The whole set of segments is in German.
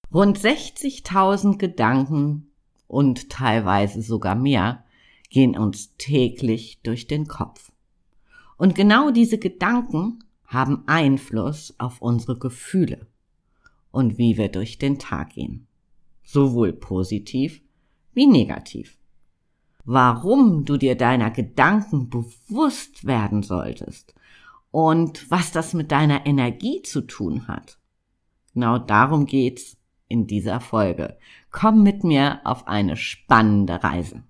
Rund 60.000 Gedanken und teilweise sogar mehr gehen uns täglich durch den Kopf. Und genau diese Gedanken haben Einfluss auf unsere Gefühle und wie wir durch den Tag gehen. Sowohl positiv wie negativ. Warum du dir deiner Gedanken bewusst werden solltest und was das mit deiner Energie zu tun hat. Genau darum geht's in dieser Folge. Komm mit mir auf eine spannende Reise.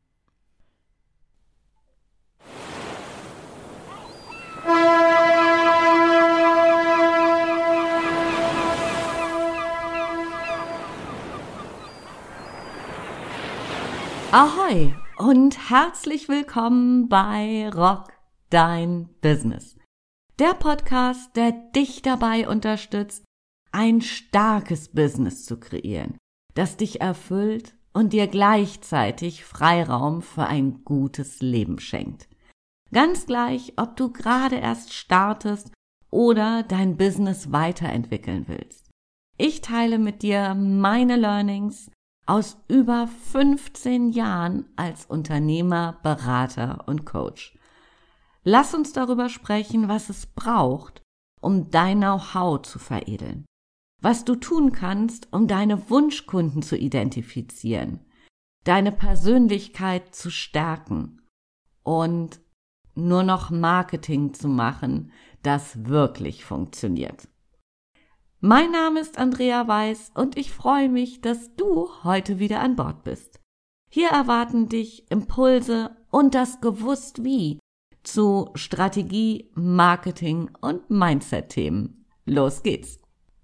Ahoi und herzlich willkommen bei Rock Dein Business. Der Podcast, der dich dabei unterstützt, ein starkes Business zu kreieren, das dich erfüllt und dir gleichzeitig Freiraum für ein gutes Leben schenkt. Ganz gleich, ob du gerade erst startest oder dein Business weiterentwickeln willst. Ich teile mit dir meine Learnings aus über 15 Jahren als Unternehmer, Berater und Coach. Lass uns darüber sprechen, was es braucht, um dein Know-how zu veredeln. Was du tun kannst, um deine Wunschkunden zu identifizieren, deine Persönlichkeit zu stärken und nur noch Marketing zu machen, das wirklich funktioniert. Mein Name ist Andrea Weiß und ich freue mich, dass du heute wieder an Bord bist. Hier erwarten dich Impulse und das Gewusst-Wie zu Strategie, Marketing und Mindset-Themen. Los geht's!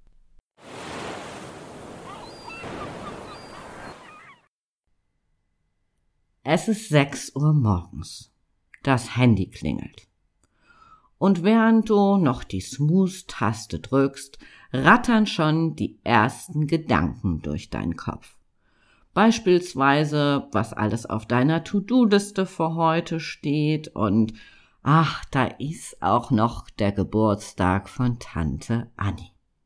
Es ist 6 Uhr morgens. Das Handy klingelt. Und während du noch die Snooze-Taste drückst, rattern schon die ersten Gedanken durch deinen Kopf. Beispielsweise, was alles auf deiner To-Do-Liste für heute steht und ach, da ist auch noch der Geburtstag von Tante Anni.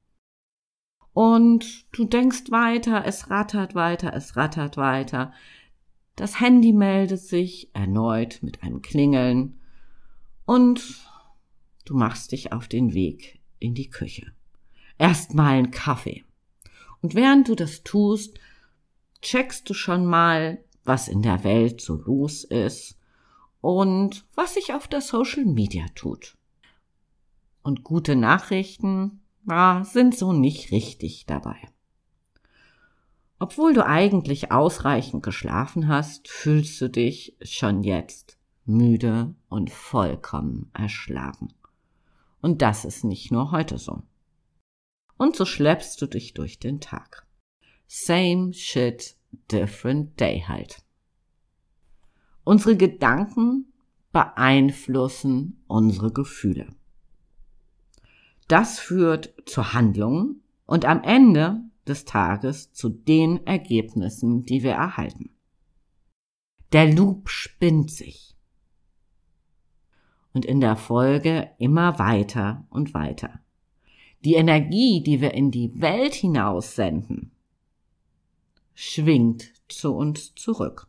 Und du denkst weiter, es rattert weiter. Das Handy meldet sich erneut mit einem Klingeln und du machst dich auf den Weg in die Küche. Erstmal einen Kaffee. Und während du das tust, checkst du schon mal, was in der Welt so los ist und was sich auf der Social Media tut. Und gute Nachrichten, sind so nicht richtig dabei. Obwohl du eigentlich ausreichend geschlafen hast, fühlst du dich schon jetzt müde und vollkommen erschlagen. Und das ist nicht nur heute so. Und so schleppst du dich durch den Tag. Same shit, different day halt. Unsere Gedanken beeinflussen unsere Gefühle. Das führt zu Handlungen und am Ende des Tages zu den Ergebnissen, die wir erhalten. Der Loop spinnt sich. Und in der Folge immer weiter und weiter. Die Energie, die wir in die Welt hinaus senden, schwingt zu uns zurück.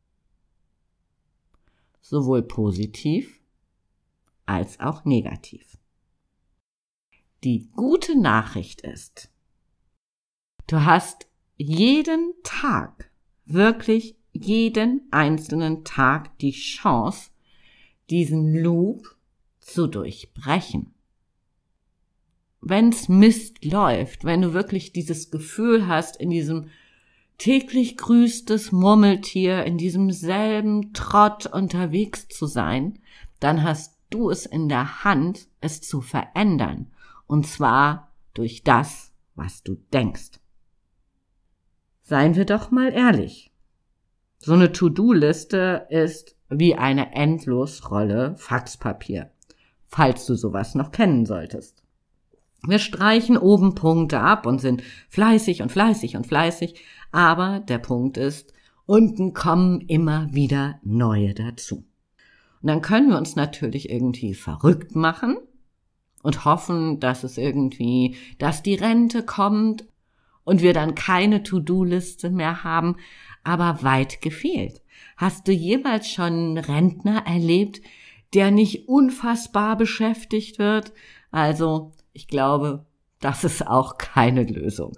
Sowohl positiv als auch negativ. Die gute Nachricht ist, du hast jeden Tag, wirklich jeden einzelnen Tag die Chance, diesen Loop zu durchbrechen. Wenn's Mist läuft, wenn du wirklich dieses Gefühl hast, in diesem täglich grüßtes Murmeltier, in diesem selben Trott unterwegs zu sein, dann hast du es in der Hand, es zu verändern. Und zwar durch das, was du denkst. Seien wir doch mal ehrlich. So eine To-Do-Liste ist wie eine Endlosrolle Faxpapier, falls du sowas noch kennen solltest. Wir streichen oben Punkte ab und sind fleißig, aber der Punkt ist, unten kommen immer wieder neue dazu. Und dann können wir uns natürlich irgendwie verrückt machen und hoffen, dass die Rente kommt und wir dann keine To-Do-Liste mehr haben, aber weit gefehlt. Hast du jemals schon einen Rentner erlebt, der nicht unfassbar beschäftigt wird? Also, ich glaube, das ist auch keine Lösung.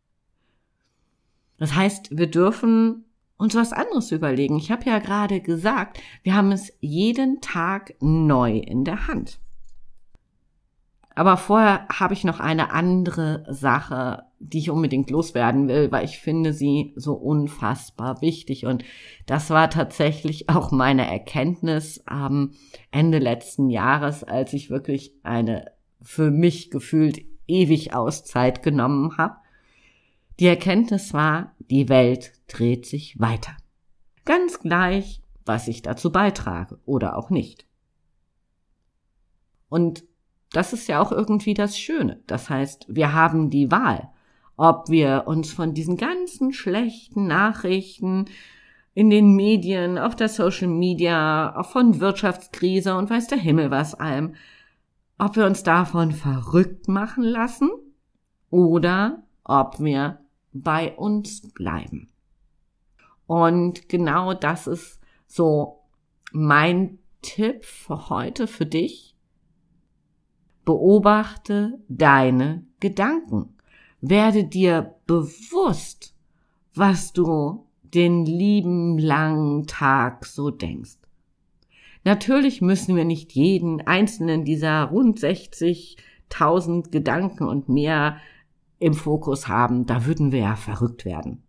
Das heißt, wir dürfen uns was anderes überlegen. Ich habe ja gerade gesagt, wir haben es jeden Tag neu in der Hand. Aber vorher habe ich noch eine andere Sache, die ich unbedingt loswerden will, weil ich finde sie so unfassbar wichtig. Und das war tatsächlich auch meine Erkenntnis am Ende letzten Jahres, als ich wirklich eine für mich gefühlt ewig Auszeit genommen habe. Die Erkenntnis war, die Welt dreht sich weiter. Ganz gleich, was ich dazu beitrage oder auch nicht. Und das ist ja auch irgendwie das Schöne. Das heißt, wir haben die Wahl, ob wir uns von diesen ganzen schlechten Nachrichten in den Medien, auf der Social Media, auch von Wirtschaftskrise und weiß der Himmel was allem, ob wir uns davon verrückt machen lassen oder ob wir bei uns bleiben. Und genau das ist so mein Tipp für heute für dich. Beobachte deine Gedanken. Werde dir bewusst, was du den lieben langen Tag so denkst. Natürlich müssen wir nicht jeden einzelnen dieser rund 60.000 Gedanken und mehr im Fokus haben. Da würden wir ja verrückt werden.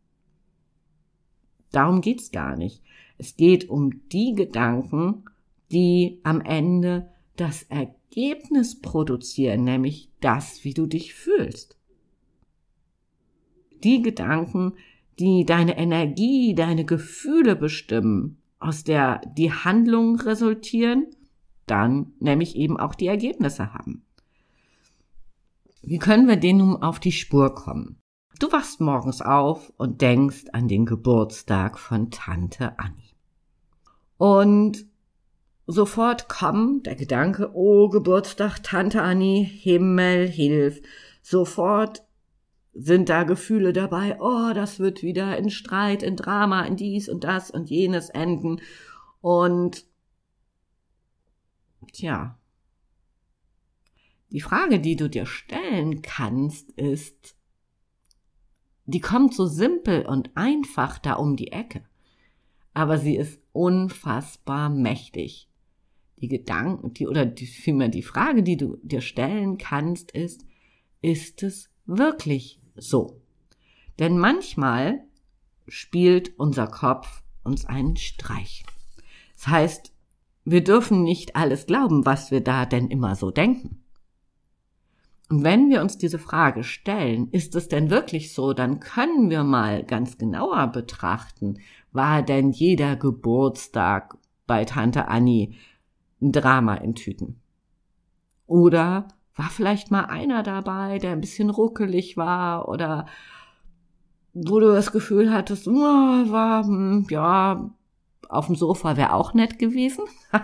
Darum geht's gar nicht. Es geht um die Gedanken, die am Ende das Ergebnis produzieren, nämlich das, wie du dich fühlst. Die Gedanken, die deine Energie, deine Gefühle bestimmen, aus der die Handlungen resultieren, dann nämlich eben auch die Ergebnisse haben. Wie können wir denen nun auf die Spur kommen? Du wachst morgens auf und denkst an den Geburtstag von Tante Anni. Und sofort kommt der Gedanke, oh, Geburtstag, Tante Anni, Himmel, hilf. Sofort sind da Gefühle dabei, oh, das wird wieder in Streit, in Drama, in dies und das und jenes enden. Und tja, die Frage, die du dir stellen kannst, ist, die kommt so simpel und einfach da um die Ecke, aber sie ist unfassbar mächtig. Die Gedanken, vielmehr die Frage, die du dir stellen kannst, ist es wirklich so? Denn manchmal spielt unser Kopf uns einen Streich. Das heißt, wir dürfen nicht alles glauben, was wir da denn immer so denken. Und wenn wir uns diese Frage stellen, ist es denn wirklich so, dann können wir mal ganz genauer betrachten, war denn jeder Geburtstag bei Tante Anni ein Drama in Tüten? Oder war vielleicht mal einer dabei, der ein bisschen ruckelig war oder wo du das Gefühl hattest, auf dem Sofa wäre auch nett gewesen.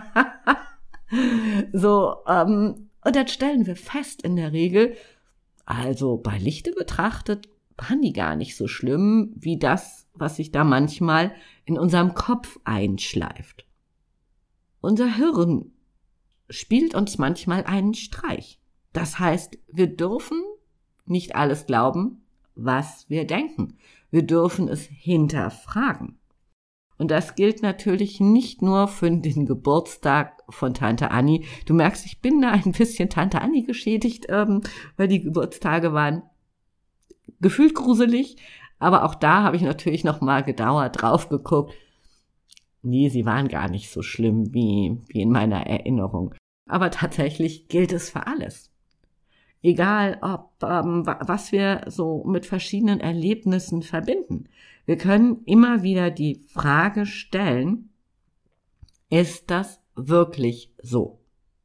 Und dann stellen wir fest in der Regel, also bei Lichte betrachtet, waren die gar nicht so schlimm wie das, was sich da manchmal in unserem Kopf einschleift. Unser Hirn spielt uns manchmal einen Streich. Das heißt, wir dürfen nicht alles glauben, was wir denken. Wir dürfen es hinterfragen. Und das gilt natürlich nicht nur für den Geburtstag von Tante Anni. Du merkst, ich bin da ein bisschen Tante Anni geschädigt, weil die Geburtstage waren gefühlt gruselig. Aber auch da habe ich natürlich noch mal genauer drauf geguckt. Nee, sie waren gar nicht so schlimm wie in meiner Erinnerung. Aber tatsächlich gilt es für alles. Egal, was wir so mit verschiedenen Erlebnissen verbinden. Wir können immer wieder die Frage stellen, ist das wirklich so?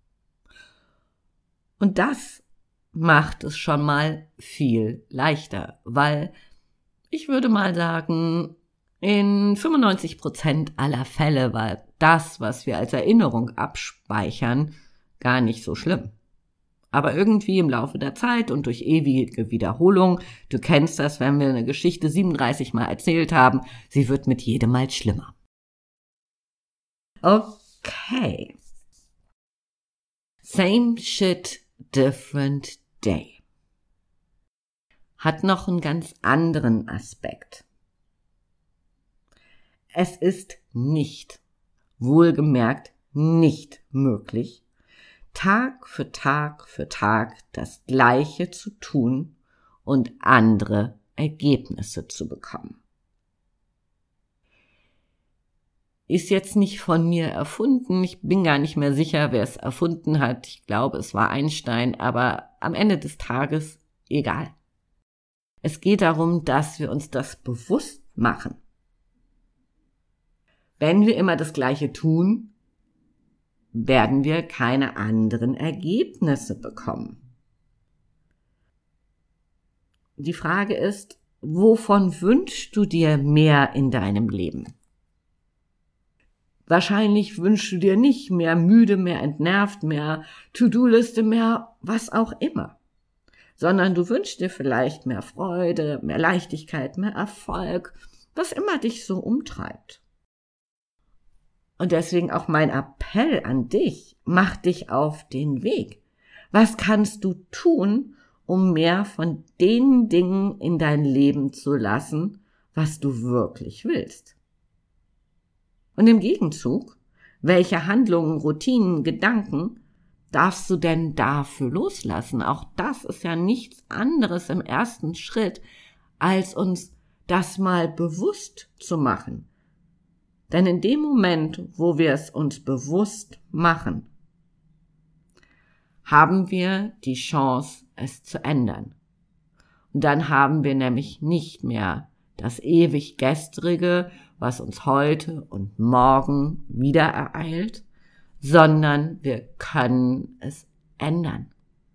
Und das macht es schon mal viel leichter, weil ich würde mal sagen, in 95% aller Fälle war das, was wir als Erinnerung abspeichern, gar nicht so schlimm. Aber irgendwie im Laufe der Zeit und durch ewige Wiederholung, du kennst das, wenn wir eine Geschichte 37 Mal erzählt haben, sie wird mit jedem Mal schlimmer. Okay. Same shit, different day. Hat noch einen ganz anderen Aspekt. Es ist nicht, wohlgemerkt nicht möglich, Tag für Tag für Tag das Gleiche zu tun und andere Ergebnisse zu bekommen. Ist jetzt nicht von mir erfunden. Ich bin gar nicht mehr sicher, wer es erfunden hat. Ich glaube, es war Einstein, aber am Ende des Tages egal. Es geht darum, dass wir uns das bewusst machen. Wenn wir immer das Gleiche tun, werden wir keine anderen Ergebnisse bekommen. Die Frage ist, wovon wünschst du dir mehr in deinem Leben? Wahrscheinlich wünschst du dir nicht mehr müde, mehr entnervt, mehr To-Do-Liste, mehr was auch immer, sondern du wünschst dir vielleicht mehr Freude, mehr Leichtigkeit, mehr Erfolg, was immer dich so umtreibt. Und deswegen auch mein Appell an dich, mach dich auf den Weg. Was kannst du tun, um mehr von den Dingen in dein Leben zu lassen, was du wirklich willst? Und im Gegenzug, welche Handlungen, Routinen, Gedanken darfst du denn dafür loslassen? Auch das ist ja nichts anderes im ersten Schritt, als uns das mal bewusst zu machen. Denn in dem Moment, wo wir es uns bewusst machen, haben wir die Chance, es zu ändern. Und dann haben wir nämlich nicht mehr das ewig Gestrige, was uns heute und morgen wieder ereilt, sondern wir können es ändern.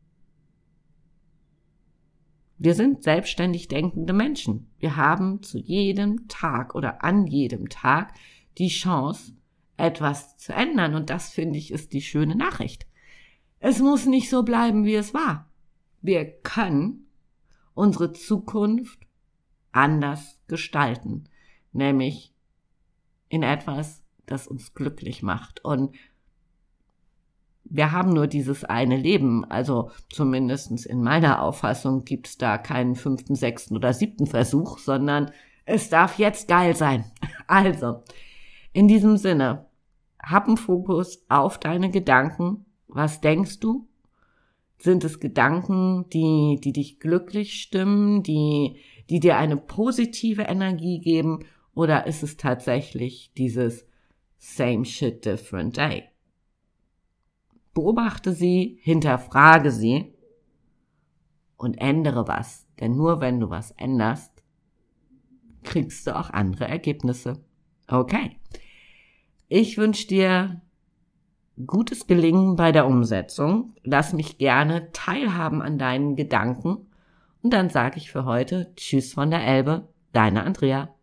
Wir sind selbstständig denkende Menschen. Wir haben zu jedem Tag oder an jedem Tag die Chance, etwas zu ändern. Und das, finde ich, ist die schöne Nachricht. Es muss nicht so bleiben, wie es war. Wir können unsere Zukunft anders gestalten, nämlich in etwas, das uns glücklich macht. Und wir haben nur dieses eine Leben, also zumindest in meiner Auffassung gibt es da keinen 5., 6. oder 7. Versuch, sondern es darf jetzt geil sein. Also, in diesem Sinne, hab einen Fokus auf deine Gedanken. Was denkst du? Sind es Gedanken, die dich glücklich stimmen, die dir eine positive Energie geben, oder ist es tatsächlich dieses same shit, different day? Beobachte sie, hinterfrage sie und ändere was. Denn nur wenn du was änderst, kriegst du auch andere Ergebnisse. Okay. Ich wünsche dir gutes Gelingen bei der Umsetzung. Lass mich gerne teilhaben an deinen Gedanken. Und dann sage ich für heute Tschüss von der Elbe, deine Andrea.